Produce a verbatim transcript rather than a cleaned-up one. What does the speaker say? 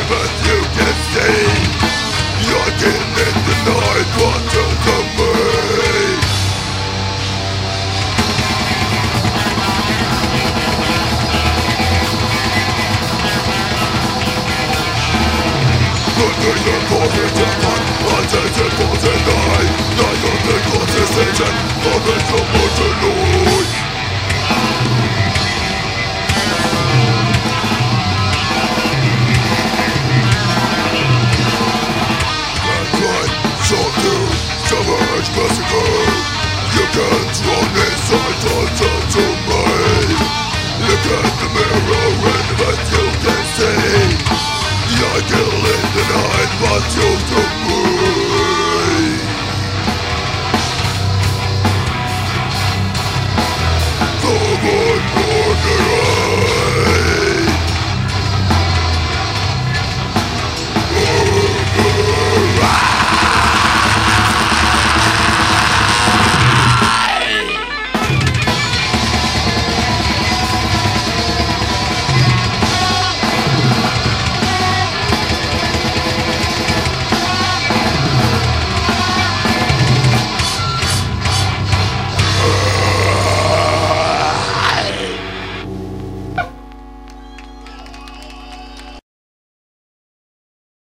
But you can see you're killing the night. What to the me? Continuing for the Japan, attention for the night. Now you're the conversation of the trouble to lose.